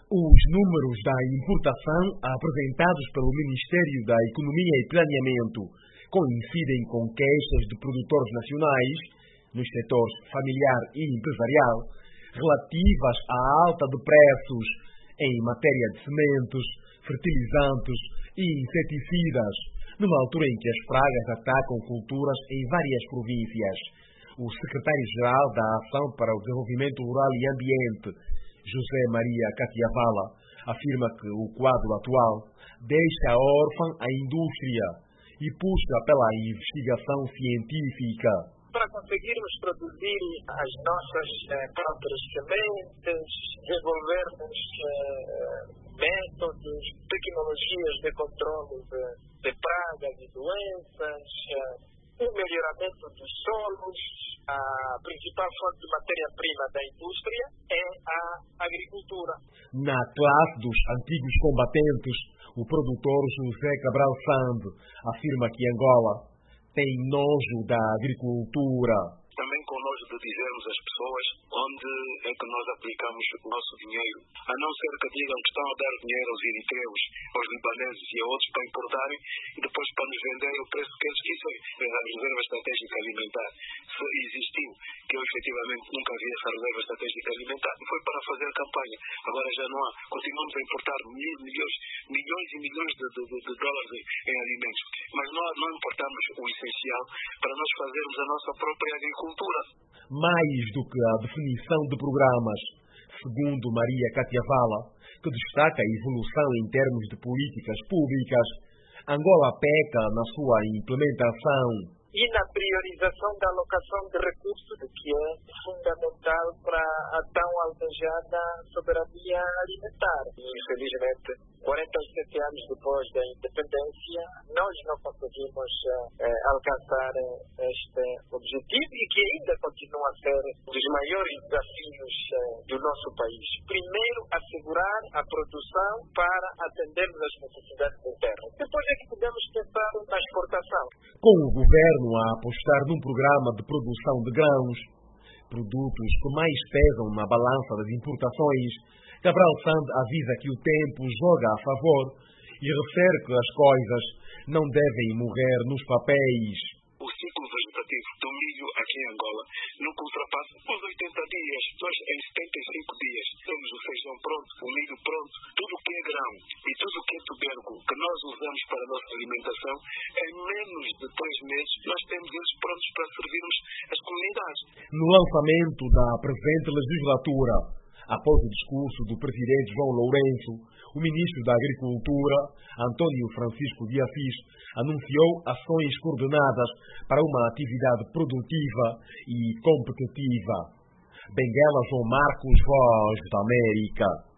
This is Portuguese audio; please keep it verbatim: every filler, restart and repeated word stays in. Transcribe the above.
Os números da importação apresentados pelo Ministério da Economia e Planeamento coincidem com queixas de produtores nacionais nos setores familiar e empresarial relativas à alta de preços em matéria de sementes, fertilizantes e inseticidas, numa altura em que as pragas atacam culturas em várias províncias. O secretário-geral da Ação para o Desenvolvimento Rural e Ambiente, José Maria Catiavala, afirma que o quadro atual deixa órfã a indústria e puxa pela investigação científica. Para conseguirmos produzir as nossas eh, próprias sementes, desenvolvermos eh, métodos, tecnologias de controle de, de pragas e doenças, eh, o melhoramento dos solos, a principal fonte de matéria-prima da indústria é a agricultura. Na classe dos antigos combatentes, o produtor José Cabral Sand afirma que Angola tem nojo da agricultura. Também com nojo de dizermos às pessoas onde é que nós aplicamos o nosso dinheiro. A não ser que digam que estão a dar dinheiro aos eritreus, aos libaneses e a outros para importarem e depois para nos venderem o preço que eles quisem. A reserva estratégica alimentar, se existiu, que eu efetivamente nunca vi essa reserva estratégica alimentar, foi para fazer campanha. Agora já não há. Continuamos a importar mil, milhões, milhões e milhões de, de, de, de dólares em, em alimentos. Mas não, não importamos o essencial para nós fazermos a nossa própria agricultura. Mais do que a definição de programas, segundo Maria Catiavala, que destaca a evolução em termos de políticas públicas, Angola peca na sua implementação e na priorização da alocação de recursos, que é fundamental para a tão almejada soberania alimentar. E, infelizmente, quarenta e sete anos depois da independência, nós não conseguimos eh, alcançar este objetivo e que ainda continua a ser um dos maiores desafios eh, do nosso país. Primeiro, assegurar a produção para atendermos às necessidades internas. Depois é que podemos pensar na exportação. Com o governo a apostar num programa de produção de grãos, produtos que mais pesam na balança das importações, Cabral Sand avisa que o tempo joga a favor e refere que as coisas não devem morrer nos papéis. O ciclo vegetativo do milho aqui em Angola nunca ultrapassa os oitenta dias. Nós, em setenta e cinco dias, temos o feijão pronto, o milho pronto, tudo o que é grão e tudo o que é tubérculo que nós usamos para a nossa alimentação, em menos de três meses nós temos eles prontos para servirmos as comunidades. No lançamento da presente legislatura, após o discurso do presidente João Lourenço, o ministro da Agricultura, Antônio Francisco de Assis, anunciou ações coordenadas para uma atividade produtiva e competitiva. Benguela João Marcos, Voz da América.